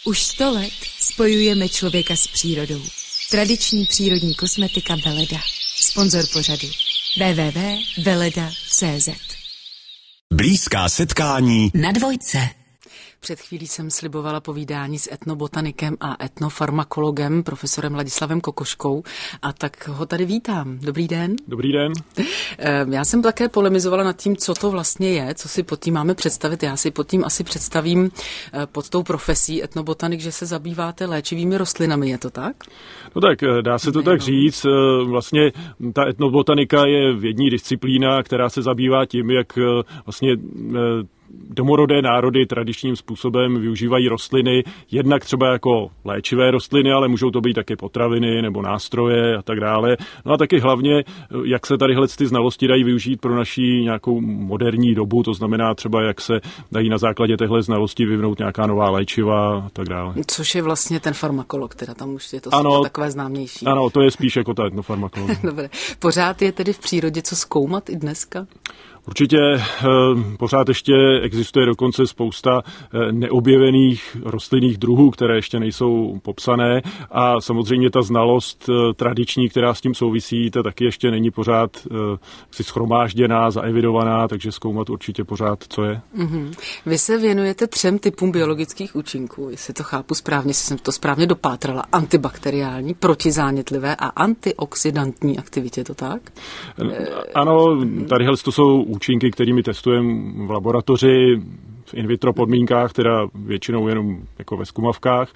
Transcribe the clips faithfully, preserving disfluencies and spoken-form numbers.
Už sto let spojujeme člověka s přírodou. Tradiční přírodní kosmetika Veleda. Sponzor pořadu w w w tečka veleda tečka c z. Blízká setkání na dvojce. Před chvílí jsem slibovala povídání s etnobotanikem a etnofarmakologem profesorem Ladislavem Kokoškou a tak ho tady vítám. Dobrý den. Dobrý den. Já jsem také polemizovala nad tím, co to vlastně je, co si pod tím máme představit. Já si pod tím asi představím pod tou profesí etnobotanik, že se zabýváte léčivými rostlinami, je to tak? No tak, dá se to ne, tak no. říct. Vlastně ta etnobotanika je vědní disciplína, která se zabývá tím, jak vlastně domorodé národy tradičním způsobem využívají rostliny, jednak třeba jako léčivé rostliny, ale můžou to být také potraviny nebo nástroje a tak dále. No a taky hlavně, jak se tadyhle ty znalosti dají využít pro naší nějakou moderní dobu, to znamená třeba, jak se dají na základě těchto znalostí vyvinout nějaká nová léčiva a tak dále. Což je vlastně ten farmakolog, teda tam už je to ano, takové známější. Ano, to je spíš jako ta etnofarmakologie. Dobře. Pořád je tedy v přírodě co zkoumat i dneska? Určitě pořád ještě existuje dokonce spousta neobjevených rostlinných druhů, které ještě nejsou popsané a samozřejmě ta znalost tradiční, která s tím souvisí, ta taky ještě není pořád si shromážděná, zaevidovaná, takže zkoumat určitě pořád, co je. Mm-hmm. Vy se věnujete třem typům biologických účinků, jestli to chápu správně, jestli jsem to správně dopátrala. Antibakteriální, protizánětlivé a antioxidantní aktivitě, to tak? Ano, tadyhle to jsou účinky, kterými testujeme v laboratoři, v in vitro podmínkách, teda většinou jenom jako ve zkumavkách.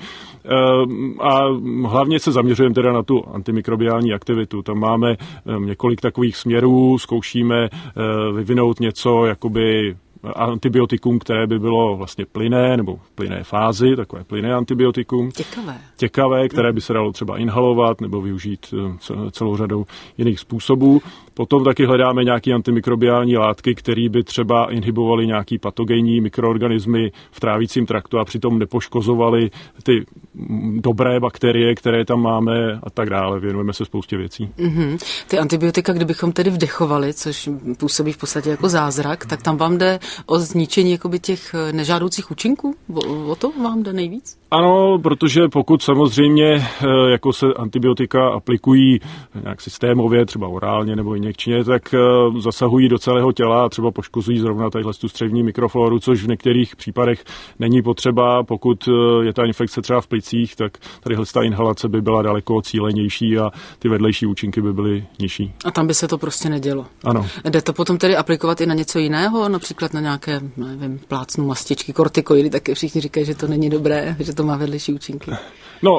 A hlavně se zaměřujeme teda na tu antimikrobiální aktivitu. Tam máme několik takových směrů, zkoušíme vyvinout něco jakoby antibiotikum, které by bylo vlastně plynné, nebo v plynné fázi, takové plynné antibiotikum. Těkavé. Těkavé, které by se dalo třeba inhalovat nebo využít celou řadou jiných způsobů. Potom taky hledáme nějaké antimikrobiální látky, které by třeba inhibovaly nějaký patogenní mikroorganismy v trávicím traktu a přitom nepoškozovaly ty dobré bakterie, které tam máme a tak dále. Věnujeme se spoustě věcí. Mm-hmm. Ty antibiotika, kdybychom tedy vdechovali, což působí v podstatě jako zázrak, tak tam vám jde o zničení jakoby těch nežádoucích účinků? O, o to vám jde nejvíc? Ano, protože pokud samozřejmě jako se antibiotika aplikují nějak systémově, třeba orálně nebo injekčně, tak zasahují do celého těla a třeba poškozují zrovna tadyhle tu střevní mikrofloru, což v některých případech není potřeba. Pokud je ta infekce třeba v plicích, tak tadyhle ta inhalace by byla daleko cílenější a ty vedlejší účinky by byly nižší. A tam by se to prostě nedělo. Ano. Jde to potom tedy aplikovat i na něco jiného, například na nějaké, nevím, plácnu mastičky, kortikoidy, taky všichni říkají, že to není dobré, že to má vedlejší účinky. No,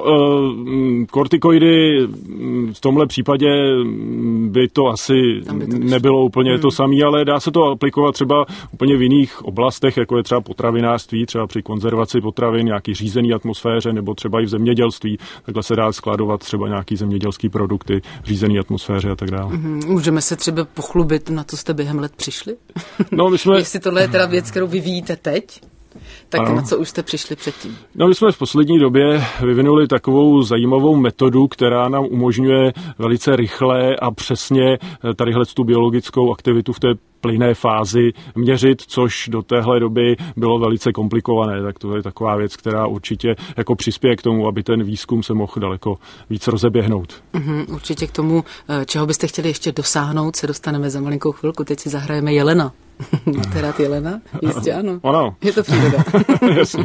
kortikoidy v tomhle případě by to asi by to nebylo úplně hmm. to samé, ale dá se to aplikovat třeba úplně v jiných oblastech, jako je třeba potravinářství, třeba při konzervaci potravin, nějaký řízený atmosféře, nebo třeba i v zemědělství. Takhle se dá skladovat třeba nějaký zemědělský produkty v řízený atmosféře a tak dále. Hmm. Můžeme se třeba pochlubit, na co jste během let přišli? No, my jsme... Jestli tohle je teda věc, kterou vyvíjíte teď? Tak ano. Na co už jste přišli předtím? No, my jsme v poslední době vyvinuli takovou zajímavou metodu, která nám umožňuje velice rychle a přesně tadyhle tu biologickou aktivitu v té plynné fázi měřit, což do téhle doby bylo velice komplikované. Tak to je taková věc, která určitě jako přispěje k tomu, aby ten výzkum se mohl daleko víc rozeběhnout. Mm-hmm, určitě k tomu, čeho byste chtěli ještě dosáhnout, se dostaneme za malinkou chvilku. Teď si zahrajeme Jelena. Máte rád Jelena? Jistě ano. Ano. Je to příroda. Jasně.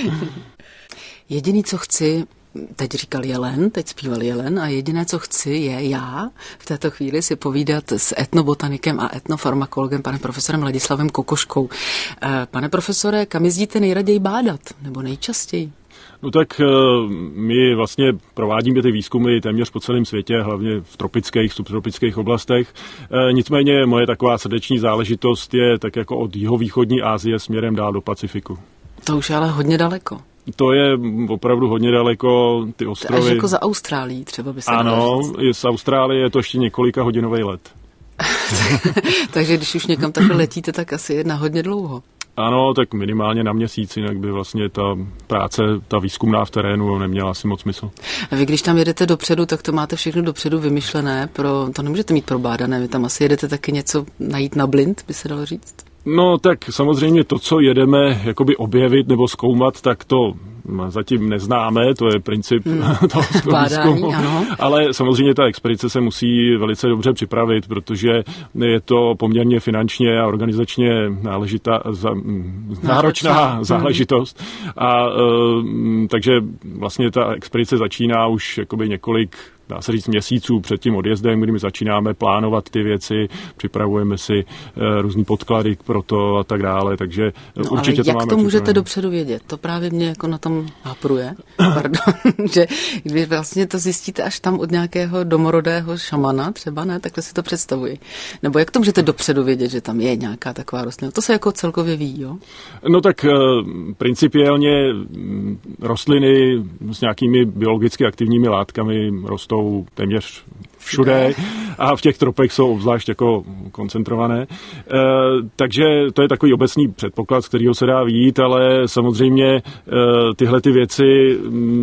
Jediný, co chci, teď říkal Jelen, teď zpíval Jelen a jediné, co chci, je já v této chvíli si povídat s etnobotanikem a etnofarmakologem, panem profesorem Ladislavem Kokoškou. Pane profesore, kam jezdíte nejraději bádat, nebo nejčastěji? No tak my vlastně provádíme ty výzkumy téměř po celém světě, hlavně v tropických, subtropických oblastech. Nicméně moje taková srdeční záležitost je tak jako od jihovýchodní Asie směrem dál do Pacifiku. To už je ale hodně daleko. To je opravdu hodně daleko, ty ostrovy. Až jako za Austrálií třeba by se ano, z Austrálie je to ještě několika hodinový let. Takže když už někam takhle letíte, tak asi je na hodně dlouho. Ano, tak minimálně na měsíc, jinak by vlastně ta práce, ta výzkumná v terénu neměla asi moc smysl. A vy, když tam jedete dopředu, tak to máte všechno dopředu vymyšlené, pro, to nemůžete mít probádané, vy tam asi jedete taky něco najít na blind, by se dalo říct? No tak samozřejmě to, co jedeme jakoby objevit nebo zkoumat, tak to zatím neznáme, to je princip hmm. toho výzkumu, ale samozřejmě ta expedice se musí velice dobře připravit, protože je to poměrně finančně a organizačně náležitá, za, náročná záležitost. A takže vlastně ta expedice začíná už jakoby několik, dá se říct, měsíců před tím odjezdem, kdy my začínáme plánovat ty věci, připravujeme si uh, různý podklady pro to a tak dále, takže no, určitě ale to jak máme to můžete připravené. Dopředu vědět? To právě mě jako na tom hapruje, pardon, že vy vlastně to zjistíte až tam od nějakého domorodého šamana, třeba, ne? Takhle si to představuji. Nebo jak to můžete dopředu vědět, že tam je nějaká taková rostlina? To se jako celkově ví, jo? No tak uh, principiálně rostliny s nějakými biologicky aktivními látkami rostou téměř všude a v těch tropech jsou obzvlášť jako koncentrované. E, takže to je takový obecný předpoklad, z kterého se dá vyjít, ale samozřejmě e, tyhle ty věci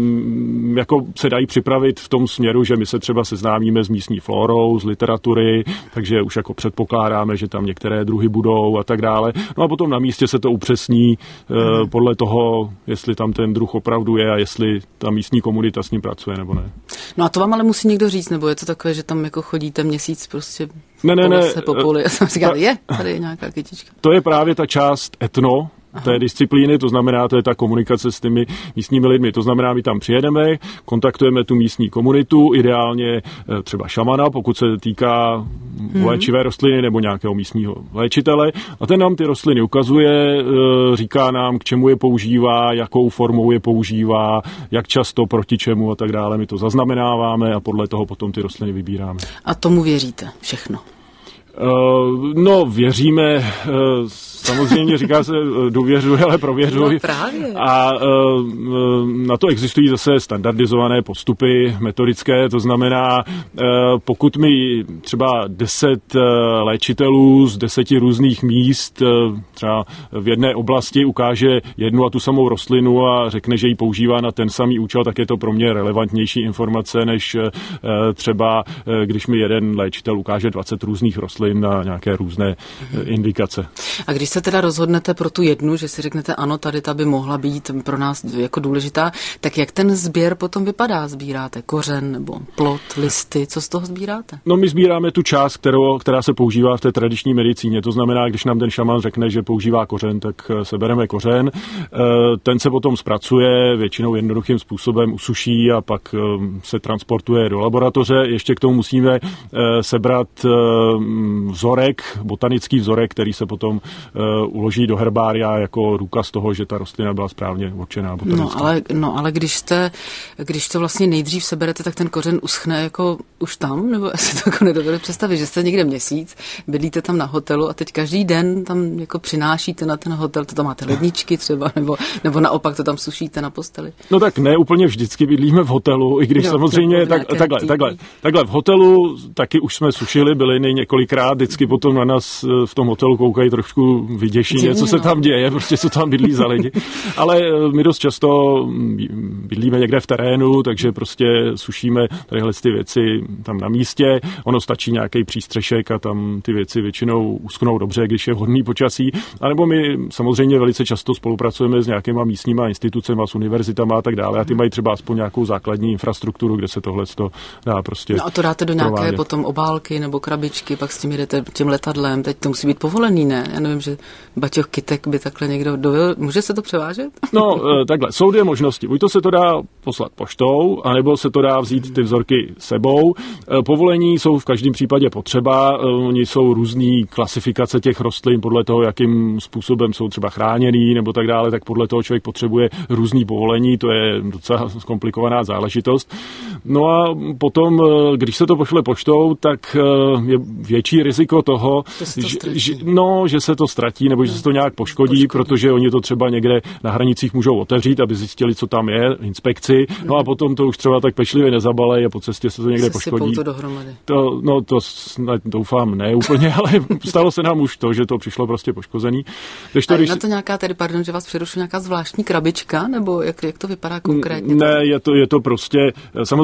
m, jako se dají připravit v tom směru, že my se třeba seznámíme s místní flórou, z literatury, takže už jako předpokládáme, že tam některé druhy budou a tak dále. No a potom na místě se to upřesní e, hmm. podle toho, jestli tam ten druh opravdu je a jestli ta místní komunita s ním pracuje nebo ne. No a to vám ale musí někdo říct, nebo je to takové, že tam jako chodíte měsíc prostě ne, ne, po ne, lese, po poli a jsem říkal, je, tady je nějaká kytička. To je právě ta část etno, té Aha. disciplíny, to znamená, to je ta komunikace s těmi místními lidmi. To znamená, my tam přijedeme, kontaktujeme tu místní komunitu, ideálně třeba šamana, pokud se týká hmm. léčivé rostliny nebo nějakého místního léčitele. A ten nám ty rostliny ukazuje, říká nám, k čemu je používá, jakou formou je používá, jak často, proti čemu a tak dále. My to zaznamenáváme a podle toho potom ty rostliny vybíráme. A tomu věříte všechno? Uh, no, věříme, uh, samozřejmě říká se důvěřuj, ale prověřuj. No právě. A uh, na to existují zase standardizované postupy metodické, to znamená, uh, pokud mi třeba deset uh, léčitelů z deseti různých míst uh, třeba v jedné oblasti ukáže jednu a tu samou rostlinu a řekne, že ji používá na ten samý účel, tak je to pro mě relevantnější informace, než uh, třeba, uh, když mi jeden léčitel ukáže dvacet různých rostlin na nějaké různé indikace. A když se teda rozhodnete pro tu jednu, že si řeknete, ano, tady ta by mohla být pro nás jako důležitá, tak jak ten sběr potom vypadá? Sbíráte kořen nebo plod, listy, co z toho sbíráte? No my sbíráme tu část, kterou, která se používá v té tradiční medicíně. To znamená, když nám ten šaman řekne, že používá kořen, tak sebereme kořen. Ten se potom zpracuje většinou jednoduchým způsobem, usuší a pak se transportuje do laboratoře. Ještě k tomu musíme sebrat vzorek, botanický vzorek, který se potom uh, uloží do herbária jako důkaz toho, že ta rostlina byla správně určená botanická. No ale, no, ale když, jste, když to vlastně nejdřív seberete, tak ten kořen uschne jako už tam, nebo já si to jako nedovedu představit, že jste někde měsíc, bydlíte tam na hotelu a teď každý den tam jako přinášíte na ten hotel, to tam máte ledničky třeba, nebo, nebo naopak to tam sušíte na posteli. No tak ne úplně vždycky bydlíme v hotelu, i když jo, samozřejmě tak, takhle, takhle, takhle v hotelu taky už jsme sušili byliny několikrát, vždycky potom na nás v tom hotelu koukají trošku vyděšeně, co se tam děje, prostě co tam bydlí za lidi. Ale my dost často bydlíme někde v terénu, takže prostě sušíme tadyhle ty věci tam na místě. Ono stačí nějaký přístřešek a tam ty věci většinou uschnou dobře, když je vhodný počasí. A nebo my samozřejmě velice často spolupracujeme s nějakýma místníma institucemi, s univerzitama a tak dále. A ty mají třeba aspoň nějakou základní infrastrukturu, kde se tohle dá prostě. No a to dáte do nějaké provádět. Potom obálky nebo krabičky, pak s tím jdete tím letadlem. Teď to musí být povolený, ne? Já nevím, že baťoch kytek by takhle někdo dovil. Může se to převážet? No, takhle. Jsou dvě možnosti. Buď to se to dá poslat poštou, anebo se to dá vzít ty vzorky sebou. Povolení jsou v každém případě potřeba. Oni jsou různý klasifikace těch rostlin podle toho, jakým způsobem jsou třeba chráněný nebo tak dále, tak podle toho člověk potřebuje různý povolení. To je docela komplikovaná záležitost. No a potom, když se to pošle poštou, tak je větší riziko toho, to že, že, no, že se to ztratí nebo že se to nějak poškodí, poškodí, protože oni to třeba někde na hranicích můžou otevřít, aby zjistili, co tam je, inspekci. No a potom to už třeba tak pečlivě nezabalej a po cestě se to někde se poškodí. To dohromady. To, no to snad, doufám ne úplně, ale stalo se nám už to, že to přišlo prostě poškozený. Když to, a je když... na to nějaká, tedy, pardon, že vás přerušu, nějaká zvláštní krabička, nebo jak, jak to vypadá konkrétně? Ne, je to, je to prostě, samozřejmě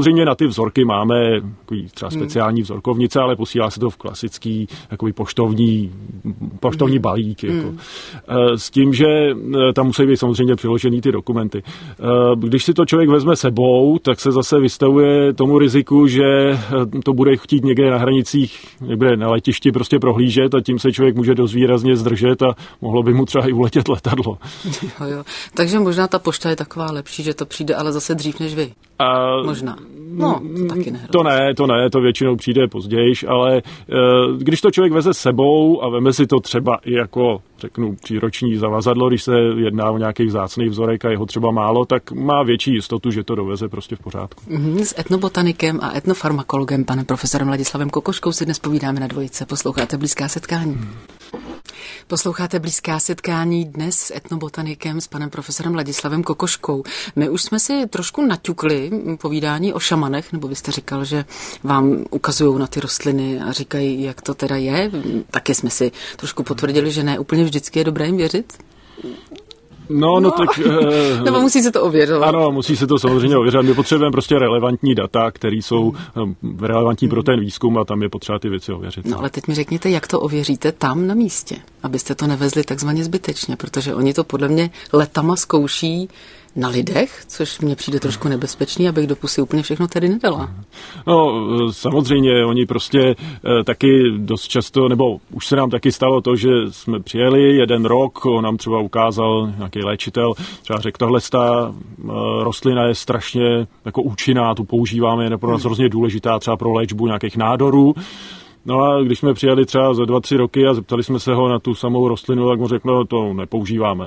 samozřejmě na ty vzorky máme takový třeba speciální vzorkovnice, ale posílá se to v klasický takový poštovní, poštovní hmm. balík. Jako. Hmm. S tím, že tam musí být samozřejmě přiložený ty dokumenty. Když si to člověk vezme sebou, tak se zase vystavuje tomu riziku, že to bude chtít někde na hranicích, někde na letišti prostě prohlížet a tím se člověk může dost výrazně zdržet a mohlo by mu třeba i uletět letadlo. Jo, jo. Takže možná ta pošta je taková lepší, že to přijde ale zase dřív než vy. A, možná. No, to taky nehrozí. To ne, to ne, to většinou přijde pozdějiš, ale když to člověk veze sebou a veme si to třeba i jako, řeknu, příroční zavazadlo, když se jedná o nějaký vzácný vzorek a jeho třeba málo, tak má větší jistotu, že to doveze prostě v pořádku. Mm-hmm. S etnobotanikem a etnofarmakologem, panem profesorem Ladislavem Kokoškou, si dnes povídáme na dvojice. Posloucháte Blízká setkání. Hmm. Posloucháte Blízká setkání dnes s etnobotanikem, s panem profesorem Ladislavem Kokoškou. My už jsme si trošku naťukli povídání o šamanech, nebo vy jste říkal, že vám ukazují na ty rostliny a říkají, jak to teda je. Taky jsme si trošku potvrdili, že ne úplně vždycky je dobré jim věřit. No, no, no tak... Uh, Nebo musí se to ověřovat. Ano, musí se to samozřejmě ověřovat. My potřebujeme prostě relevantní data, které jsou hmm. relevantní pro ten výzkum a tam je potřeba ty věci ověřit. No ale teď mi řekněte, jak to ověříte tam na místě, abyste to nevezli takzvaně zbytečně, protože oni to podle mě letama zkouší na lidech, což mně přijde trošku nebezpečný, abych do pusy úplně všechno tedy nedala. No, samozřejmě, oni prostě e, taky dost často, nebo už se nám taky stalo to, že jsme přijeli jeden rok, on nám třeba ukázal nějaký léčitel, třeba řekl, tahle ta e, rostlina je strašně jako účinná, tu používáme, je pro nás hrozně důležitá třeba pro léčbu nějakých nádorů. No a když jsme přijeli třeba za dva, tři roky a zeptali jsme se ho na tu samou rostlinu, tak mu řekl, no to nepoužíváme.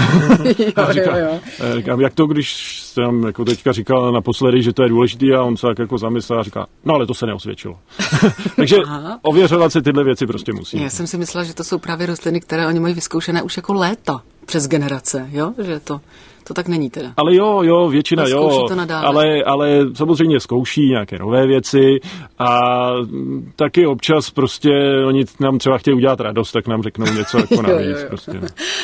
jo, říká, jo, jo. Říkám, jak to, když jsem jako teďka říkal naposledy, že to je důležitý a on se tak jako zamyslel a říká, no ale to se neosvědčilo. Takže aha. Ověřovat se tyhle věci prostě musí. Já jsem si myslela, že to jsou právě rostliny, které oni mají vyzkoušené už jako léta přes generace, jo, že to... To tak není teda. Ale jo, jo, většina jo, ale, ale samozřejmě zkouší nějaké nové věci a taky občas prostě oni nám třeba chtějí udělat radost, tak nám řeknou něco jako navíc. jo, jo, jo. Prostě.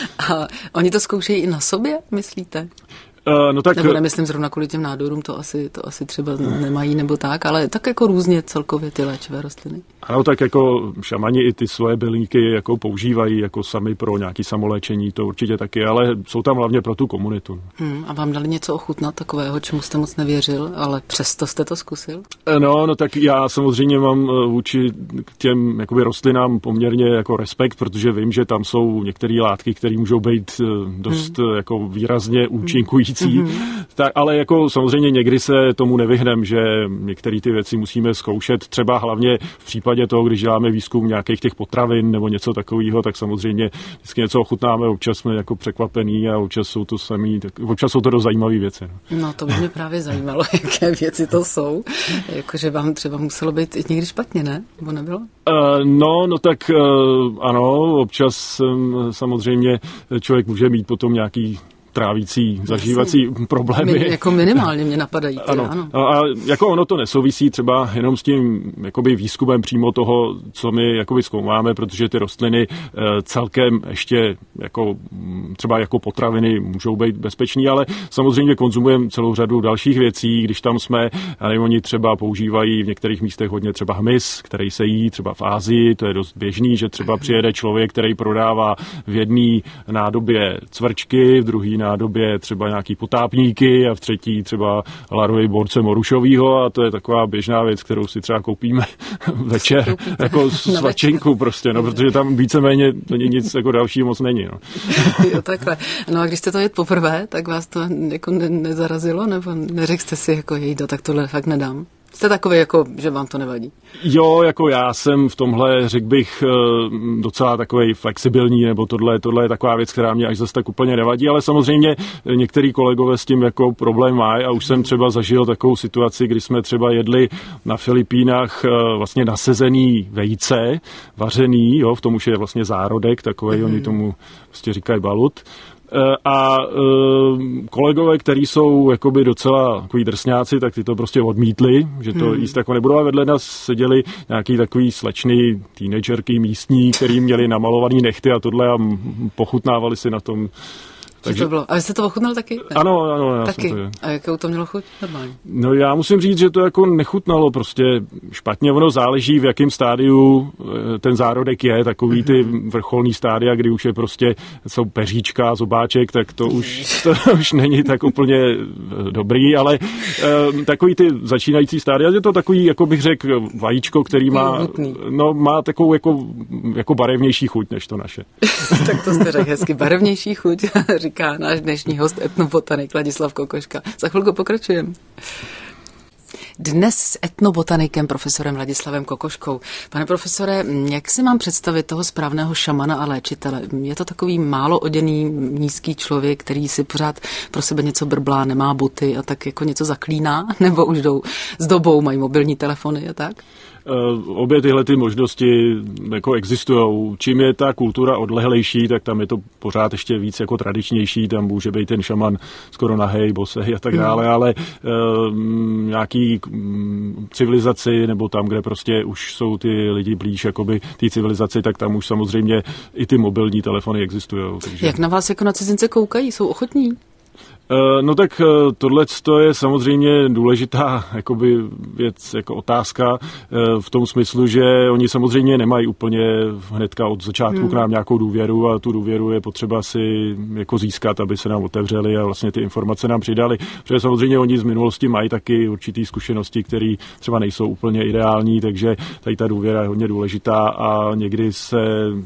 A oni to zkoušejí i na sobě, myslíte? Uh, no tak, nebo nemyslím zrovna kvůli těm nádorům, to asi, to asi třeba nemají nebo tak, ale tak jako různě celkově ty léčivé rostliny. Ano, tak jako šamani i ty svoje bylinky jako používají jako sami pro nějaké samoléčení, to určitě taky, ale jsou tam hlavně pro tu komunitu. Hmm, a vám dali něco ochutnat takového, čemu jste moc nevěřil, ale přesto jste to zkusil? No, no tak já samozřejmě mám vůči těm jakoby rostlinám poměrně jako respekt, protože vím, že tam jsou některé látky, které můžou být dost hmm. jako výrazně účinkující. Mm-hmm. Tak, ale jako samozřejmě někdy se tomu nevyhnem, že některé ty věci musíme zkoušet, třeba hlavně v případě toho, když děláme výzkum nějakých těch potravin nebo něco takového, tak samozřejmě vždycky něco ochutnáme, občas jsme jako překvapení a občas jsou to samý, tak občas jsou to dost zajímavé věci. No. no to by mě právě zajímalo, jaké věci to jsou, jakože vám třeba muselo být i někdy špatně, ne? Nebo nebylo? Uh, no, no tak uh, ano, občas um, samozřejmě člověk může mít potom nějaký trávící, zažívací Jasně. problémy. Min, jako minimálně mě napadají. Ty, ano. ano. A jako ono to nesouvisí třeba jenom s tím jakoby výzkumem přímo toho, co my jakoby zkoumáme, protože ty rostliny celkem ještě jako třeba jako potraviny můžou být bezpečný, ale samozřejmě konzumujeme celou řadu dalších věcí, když tam jsme, a nevím, oni třeba používají v některých místech hodně třeba hmyz, který se jí třeba v Ázii, to je dost běžný, že třeba přijede člověk, který prodává v jedné nádobě cvrčky, v druhé nádobě třeba nějaký potápníky a v třetí třeba larový borce morušovýho a to je taková běžná věc, kterou si třeba koupíme večer, jako svačinku prostě, no, protože tam víceméně to nic jako dalšího moc není, no. Jo, takhle. No a když jste to jet poprvé, tak vás to jako ne- nezarazilo, nebo neřekl jste si jako jejdo, tak tohle fakt nedám? Jste takový, jako, že vám to nevadí? Jo, jako já jsem v tomhle, řekl bych, docela takovej flexibilní, nebo tohle, tohle je taková věc, která mě až zase tak úplně nevadí, ale samozřejmě některý kolegové s tím jako problém mají a už jsem třeba zažil takovou situaci, kdy jsme třeba jedli na Filipínách vlastně nasezený vejce, vařený, jo, v tom už je vlastně zárodek, takovej, mm-hmm. oni tomu vlastně říkají balut. A e, kolegové, kteří jsou jakoby docela takový drsňáci, tak ty to prostě odmítli, že to hmm. jíst jako nebudou. A vedle nás seděli nějaký takový slečny, teenagerky místní, který měli namalovaný nechty a tohle a pochutnávali si na tom Takže to bylo. A vy jste to ochutnal taky? Ne? Ano, ano. Já taky. Jsem to... A jakou to mělo chuť? Normálně. No já musím říct, že to jako nechutnalo prostě špatně. Ono záleží, v jakém stádiu ten zárodek je. Takový ty vrcholný stádia, kdy už je prostě, jsou peříčka, zobáček, tak to už, to už není tak úplně dobrý, ale um, takový ty začínající stádia, je to takový, jako bych řekl, vajíčko, který má, no, má takovou jako, jako barevnější chuť než to naše. Tak to jste řekl hezky, barevnější chuť, říká náš dnešní host etnobotanik Ladislav Kokoška. Za chvilku pokračujeme. Dnes s etnobotanikem profesorem Ladislavem Kokoškou. Pane profesore, jak si mám představit toho správného šamana a léčitele? Je to takový málo oděný nízký člověk, který si pořád pro sebe něco brblá, nemá boty a tak jako něco zaklíná? Nebo už jdou s dobou, mají mobilní telefony a tak? Uh, obě tyhle ty možnosti jako existují. Čím je ta kultura odlehlejší, tak tam je to pořád ještě víc jako tradičnější, tam může být ten šaman skoro nahej, bosej a tak dále, mm. ale uh, nějaký um, civilizaci, nebo tam, kde prostě už jsou ty lidi blíž jakoby té civilizaci, tak tam už samozřejmě i ty mobilní telefony existují. Takže... Jak na vás jako na cizince koukají? Jsou ochotní? No tak tohle je samozřejmě důležitá jakoby věc, jako otázka v tom smyslu, že oni samozřejmě nemají úplně hnedka od začátku hmm. k nám nějakou důvěru a tu důvěru je potřeba si jako získat, aby se nám otevřeli a vlastně ty informace nám přidali. Protože samozřejmě oni z minulosti mají taky určitý zkušenosti, které třeba nejsou úplně ideální, takže tady ta důvěra je hodně důležitá a někdy se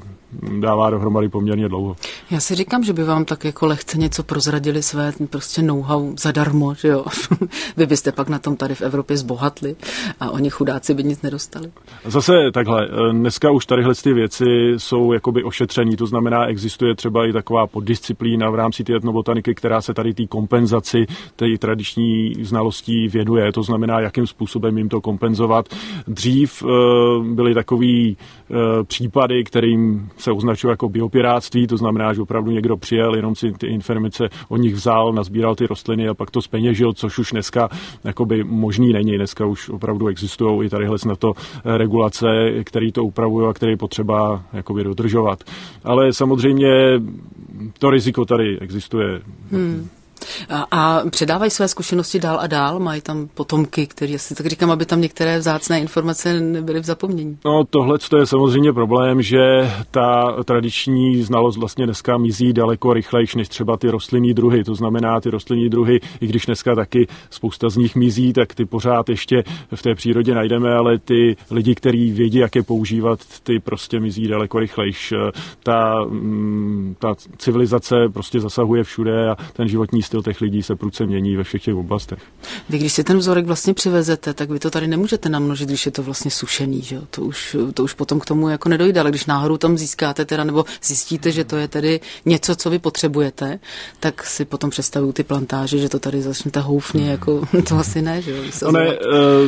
dává dohromady poměrně dlouho. Já si říkám, že by vám tak jako lehce něco prozradili své prostě know-how zadarmo, že jo. Vy byste pak na tom tady v Evropě zbohatli a oni chudáci by nic nedostali. Zase takhle, dneska už tadyhle ty věci jsou jakoby ošetření, to znamená, existuje třeba i taková poddisciplína v rámci té etnobotaniky, která se tady té kompenzaci, té tradiční znalostí věnuje, to znamená, jakým způsobem jim to kompenzovat. Dřív uh, byly takový uh, případy, kterým se označuje jako biopiráctví, to znamená, že opravdu někdo přijel, jenom si ty informace od nich vzal, nazbíral ty rostliny a pak to zpeněžil, což už dneska jakoby možný není. Dneska už opravdu existují i tadyhle na to regulace, které to upravují a které je potřeba jakoby dodržovat. Ale samozřejmě to riziko tady existuje. Hmm. A, a předávají své zkušenosti dál a dál? Mají tam potomky, který, asi tak říkám, aby tam některé vzácné informace nebyly v zapomnění? No tohle je samozřejmě problém, že ta tradiční znalost vlastně dneska mizí daleko rychlejš než třeba ty rostlinní druhy. To znamená, ty rostlinní druhy, i když dneska taky spousta z nich mizí, tak ty pořád ještě v té přírodě najdeme, ale ty lidi, kteří vědí, jak je používat, ty prostě mizí daleko rychlejš. Ta, ta civilizace prostě zasahuje všude a ten životní styl těch lidí se prudce mění ve všech těch oblastech. Vy, když si ten vzorek vlastně přivezete, tak vy to tady nemůžete namnožit, když je to vlastně sušený, že jo? To už, to už potom k tomu jako nedojde, ale když náhodou tam získáte teda, nebo zjistíte, že to je tedy něco, co vy potřebujete, tak si potom představují ty plantáže, že to tady začnete houfně, hmm. jako to asi ne, že jo? No ne,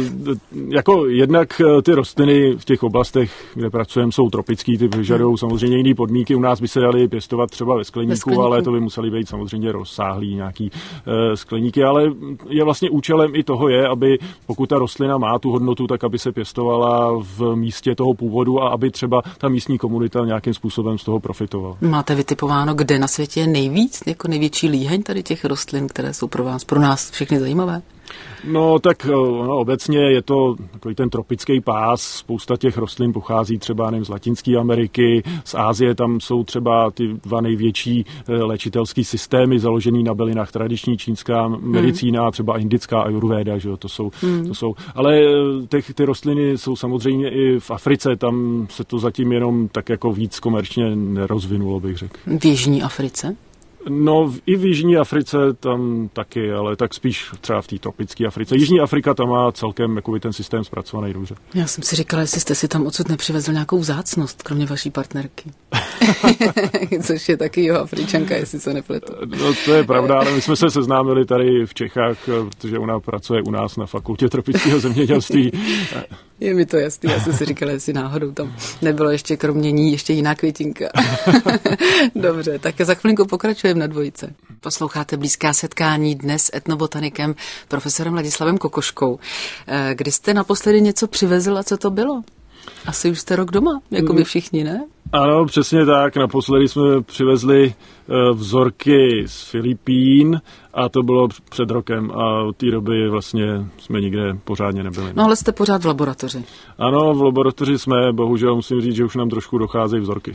jako jednak ty rostliny v těch oblastech, kde pracujeme, jsou tropický, ty vyžadují hmm. samozřejmě jiné podmínky. U nás by se daly pěstovat třeba ve skleníku, ve skleníku, ale to by museli být samozřejmě rozsáhlý nějaký skleníky, ale je vlastně účelem i toho je, aby pokud ta rostlina má tu hodnotu, tak aby se pěstovala v místě toho původu a aby třeba ta místní komunita nějakým způsobem z toho profitovala. Máte vytipováno, kde na světě je nejvíc, jako největší líheň tady těch rostlin, které jsou pro vás, pro nás všechny zajímavé? No tak no, obecně je to takový ten tropický pás, spousta těch rostlin pochází třeba nevím, z Latinské Ameriky, z Asie, tam jsou třeba ty dva největší léčitelský systémy založený na bylinách, tradiční čínská medicína, hmm. třeba indická ajurvéda, že jo, to jsou, hmm. to jsou, ale těch, ty rostliny jsou samozřejmě i v Africe, tam se to zatím jenom tak jako víc komerčně nerozvinulo, bych řekl. V Jižní Africe? No i v Jižní Africe tam taky, ale tak spíš třeba v té tropické Africe. Jižní Afrika tam má celkem jakoby ten systém zpracovaný dobře. Já jsem si říkala, jestli jste si tam odsud nepřivezl nějakou vzácnost, kromě vaší partnerky. Což je taky jeho Afričanka, jestli se nepletu. No to je pravda, ale my jsme se seznámili tady v Čechách, protože ona pracuje u nás na fakultě tropického zemědělství. Je mi to jasný, já jsem si říkala, jestli náhodou tam nebylo ještě kromě ní ještě jiná květinka. Dobře, tak za chvilinku pokračujeme na dvojice. Posloucháte Blízká setkání dnes s etnobotanikem profesorem Ladislavem Kokoškou. Kdy jste naposledy něco přivezl a co to bylo? Asi už jste rok doma, jako by všichni, ne? Ano, přesně tak. Naposledy jsme přivezli vzorky z Filipín a to bylo před rokem a od té doby vlastně jsme nikde pořádně nebyli. No ale jste pořád v laboratoři. Ano, v laboratoři jsme, bohužel musím říct, že už nám trošku docházejí vzorky.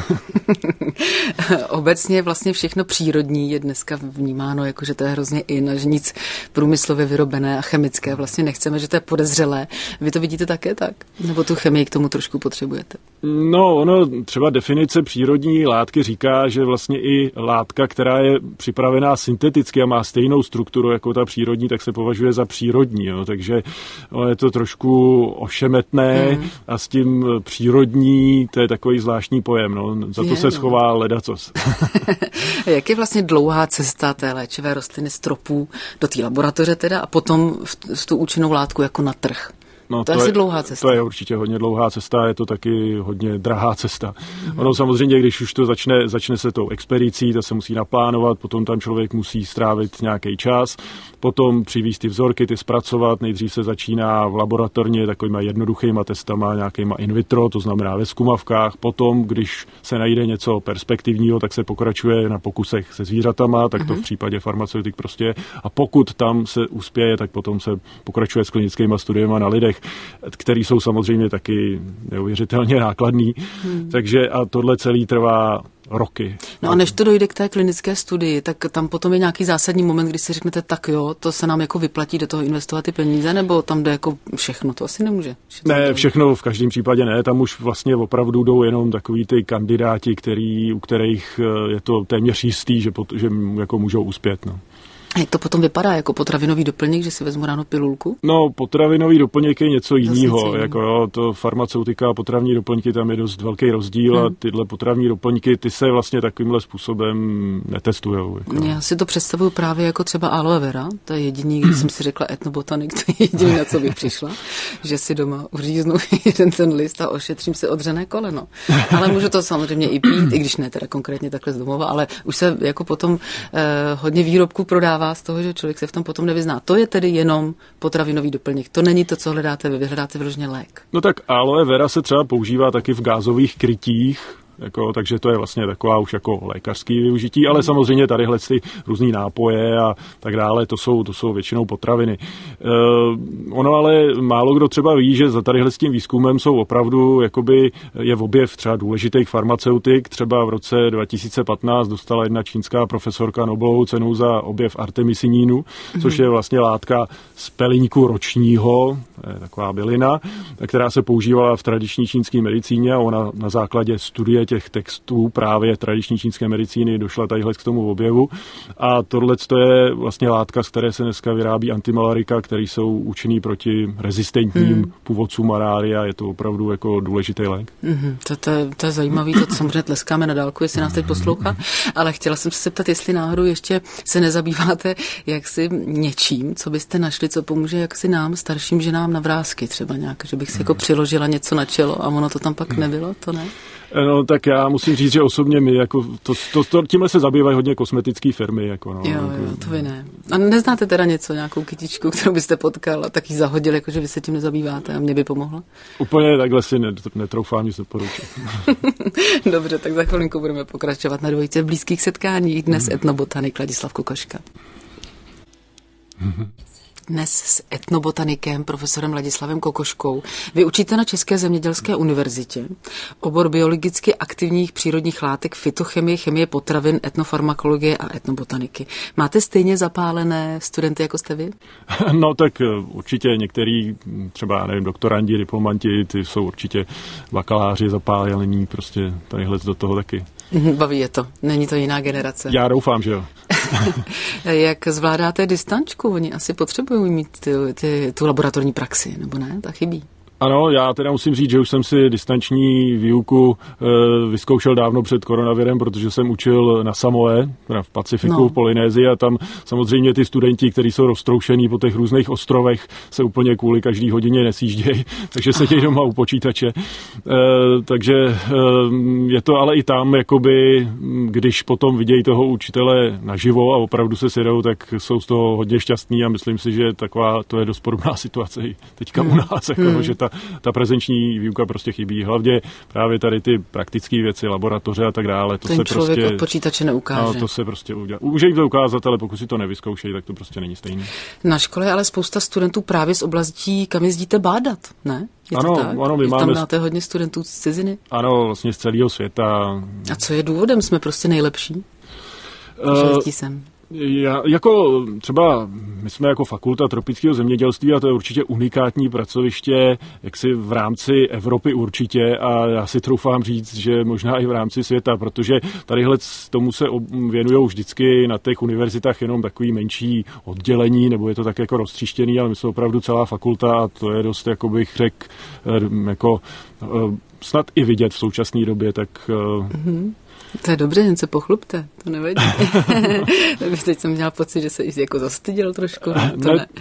Obecně vlastně všechno přírodní je dneska vnímáno jako, že to je hrozně in, že nic průmyslově vyrobené a chemické vlastně nechceme, že to je podezřelé. Vy to vidíte také tak? Nebo tu chemii k tomu trošku potřebujete? No, ono třeba definice přírodní látky říká, že vlastně i látka, která je připravená synteticky a má stejnou strukturu jako ta přírodní, tak se považuje za přírodní. Jo. Takže je to trošku ošemetné hmm. a s tím přírodní, to je takový zvláštní pojem. No. Za to je, se no. schová ledacos. Jak je vlastně dlouhá cesta té léčivé rostliny z tropů do té laboratoře teda a potom v, v tu účinnou látku jako na trh? No, to, to je asi dlouhá cesta. To je určitě hodně dlouhá cesta, je to taky hodně drahá cesta. Mm-hmm. Ono samozřejmě, když už to začne, začne se tou expedicí, to se musí naplánovat, potom tam člověk musí strávit nějaký čas, potom přivízt ty vzorky, ty zpracovat, nejdřív se začíná v laboratorně takovýma jednoduchýma testama, nějakýma in vitro, to znamená ve zkumavkách, potom, když se najde něco perspektivního, tak se pokračuje na pokusech se zvířatama, tak to mm-hmm. v případě farmaceutik prostě a pokud tam se uspěje, tak potom se pokračuje s klinickýma studiema na lidech, který jsou samozřejmě taky neuvěřitelně nákladný. Hmm. Takže a tohle celý trvá roky. No a než to dojde k té klinické studii, tak tam potom je nějaký zásadní moment, kdy si řeknete, tak jo, to se nám jako vyplatí do toho investovat ty peníze, nebo tam jde jako všechno, to asi nemůže. Ne, všechno v každém případě ne, tam už vlastně opravdu jdou jenom takový ty kandidáti, který, u kterých je to téměř jistý, že, pot, že jako můžou uspět. No. A jak to potom vypadá jako potravinový doplněk, že si vezmu ráno pilulku? No, potravinový doplněk je něco jiného. Jako jo, to farmaceutika a potravní doplňky, tam je dost velký rozdíl hmm. a tyhle potravní doplňky, ty se vlastně takovýmhle způsobem netestujou. Jako. Já si to představuju právě jako třeba aloe vera, to je jediný, když jsem si řekla etnobotanik, to je jediný, na co bych přišla, že si doma uříznu jeden ten list a ošetřím si odřené koleno. Ale můžu to samozřejmě i pít, i když ne teda konkrétně takhle z domova, ale už se jako potom eh, hodně výrobků prodává z toho, že člověk se v tom potom nevyzná. To je tedy jenom potravinový doplněk. To není to, co hledáte, vy vyhledáte vyloženě lék. No tak aloe vera se třeba používá taky v gázových krytích, jako, takže to je vlastně taková už jako lékařský využití, ale samozřejmě tadyhle ty různý nápoje a tak dále, to jsou, to jsou většinou potraviny. E, ono ale málo kdo třeba ví, že za tadyhle s tím výzkumem jsou opravdu, jakoby je v objev třeba důležitých farmaceutik. Třeba v roce dva tisíce patnáct dostala jedna čínská profesorka Nobelovu cenu za objev artemisininu, mm-hmm. což je vlastně látka z pelíňku ročního, je taková bylina, která se používala v tradiční čínské medicíně a ona na základě studie těch textů právě tradiční čínské medicíny došla tadyhle k tomu objevu. A tohle je vlastně látka, z které se dneska vyrábí antimalarika, které jsou účinný proti rezistentním hmm. původcům malária. Je to opravdu jako důležitý lék. Hmm, to, to, to je zajímavý, to samozřejmě tleskáme na dálku, jestli nás teď poslouchá, ale chtěla jsem se zeptat, jestli náhodou ještě se nezabýváte jaksi něčím, co byste našli, co pomůže jaksi nám, starším ženám na vrásky třeba nějak, že bych si jako přiložila něco na čelo a ono to tam pak nebylo, to ne? No tak já musím říct, že osobně my jako to, to, to, tímhle se zabývají hodně kosmetické firmy. Jako, no, jo, jako, jo, to vy ne. A neznáte teda něco, nějakou kytičku, kterou byste potkal a tak ji zahodil, jako že vy se tím nezabýváte a mě by pomohlo? Úplně takhle si netroufám nic doporučit. Dobře, tak za chvilinku budeme pokračovat na dvojice v blízkých setkáních. Dnes hmm. etnobotanik Ladislav Kokoška. Dnes s etnobotanikem, profesorem Ladislavem Kokoškou. Vy učíte na České zemědělské univerzitě obor biologicky aktivních přírodních látek, fytochemie, chemie potravin, etnofarmakologie a etnobotaniky. Máte stejně zapálené studenty, jako jste vy? No tak určitě některý, třeba nevím, doktorandi, diplomanti, ty jsou určitě bakaláři zapálení, prostě tadyhle do toho taky. Baví je to, není to jiná generace. Já doufám, že jo. Jak zvládáte distančku? Oni asi potřebují mít ty, ty, tu laboratorní praxi, nebo ne? Ta chybí. Ano, já teda musím říct, že už jsem si distanční výuku e, vyzkoušel dávno před koronavirem, protože jsem učil na Samoe, teda v Pacifiku, no. v Polynésii a tam samozřejmě ty studenti, kteří jsou roztroušení po těch různých ostrovech, se úplně kvůli každý hodině nesjíždějí, takže sedějí doma u počítače. E, takže e, je to ale i tam, jakoby, když potom vidějí toho učitele naživo a opravdu se sjedou, tak jsou z toho hodně šťastní a myslím si, že taková, to je dost podobná situace teďka hmm. u nás, jako, hmm. že ta ta, ta prezenční výuka prostě chybí. Hlavně právě tady ty praktické věci, laboratoře a tak dále. To Ten se člověk prostě, od počítače neukáže. No, to se prostě udělá. Může jim to ukázat, ale pokud si to nevyzkoušejí, tak to prostě není stejné. Na škole je ale spousta studentů právě z oblastí, kam jezdíte bádat, ne? Je ano, to tak? ano, my Tam máme... máte hodně studentů z ciziny? Ano, vlastně z celého světa. A co je důvodem? Jsme prostě nejlepší? Že jezdí sem. Já, jako třeba my jsme jako fakulta tropického zemědělství a to je určitě unikátní pracoviště, jaksi v rámci Evropy určitě a já si troufám říct, že možná i v rámci světa, protože tadyhle tomu se věnují vždycky na těch univerzitách jenom takový menší oddělení, nebo je to tak jako roztříštěný, ale my jsme opravdu celá fakulta a to je dost, jako bych řekl, jako snad i vidět v současné době, tak... Mm-hmm. To je dobře, jen se pochlubte, to nevadí. Teď jsem měla pocit, že se jako zastyděl trošku. To ne.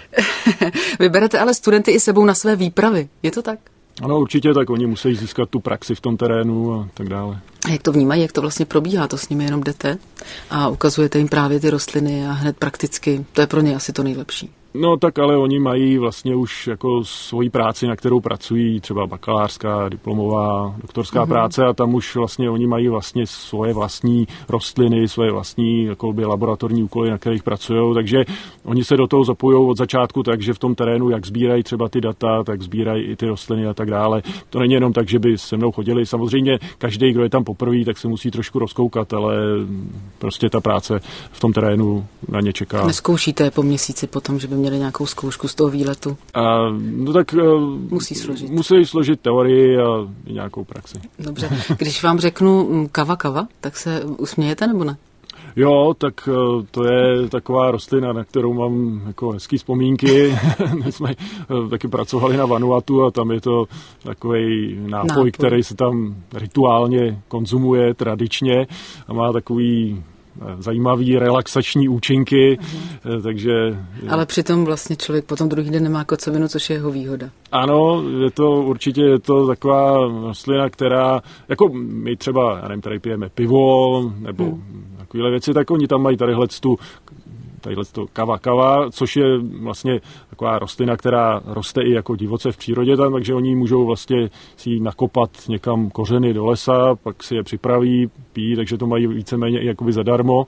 Vyberete ale studenty i sebou na své výpravy, je to tak? Ano, určitě, tak oni musí získat tu praxi v tom terénu a tak dále. A jak to vnímají, jak to vlastně probíhá? To s nimi jenom jdete a ukazujete jim právě ty rostliny a hned prakticky, to je pro ně asi to nejlepší. No tak ale oni mají vlastně už jako svoji práci, na kterou pracují, třeba bakalářská, diplomová, doktorská mm-hmm. práce a tam už vlastně oni mají vlastně svoje vlastní rostliny, svoje vlastní jakoby laboratorní úkoly, na kterých pracují, takže oni se do toho zapojují od začátku tak, že v tom terénu jak sbírají třeba ty data, tak sbírají i ty rostliny a tak dále. To není jenom tak, že by se mnou chodili. Samozřejmě každý, kdo je tam poprvé, tak se musí trošku rozkoukat, ale prostě ta práce v tom terénu na ně čeká. Neskoušíte je po měsíci potom, že by měli nějakou zkoušku z toho výletu? A, no tak musí složit. Musí složit teorii a nějakou praxi. Dobře. Když vám řeknu kava kava, tak se usmějete nebo ne? Jo, tak to je taková rostlina, na kterou mám jako hezký vzpomínky. My jsme taky pracovali na Vanuatu a tam je to takový nápoj, nápoj, který se tam rituálně konzumuje tradičně a má takový zajímavý relaxační účinky, uh-huh. takže... Ale přitom vlastně člověk potom druhý den nemá kocovinu, což je jeho výhoda. Ano, je to určitě je to taková rostlina, která, jako my třeba, já nevím, tady pijeme pivo, nebo hmm. takovéhle věci, tak oni tam mají tadyhle tu tadyhle to kava kava, což je vlastně taková rostlina, která roste i jako divoce v přírodě tam, takže oni můžou vlastně si ji nakopat někam kořeny do lesa, pak si je připraví, pijí, takže to mají víceméně i jakoby zadarmo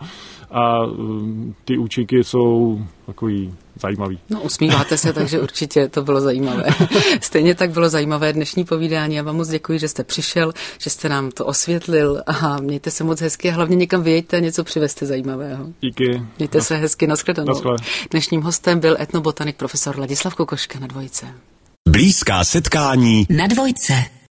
a um, ty účinky jsou takový zajímavý. No, usmíváte se, takže určitě to bylo zajímavé. Stejně tak bylo zajímavé dnešní povídání. Já vám moc děkuji, že jste přišel, že jste nám to osvětlil a mějte se moc hezky a hlavně někam vyjeďte a něco přivezte zajímavého. Díky. Mějte se hezky, nashledanou. Naschle. Dnešním hostem byl etnobotanik profesor Ladislav Kokoška na Dvojce. Blízká setkání na Dvojce.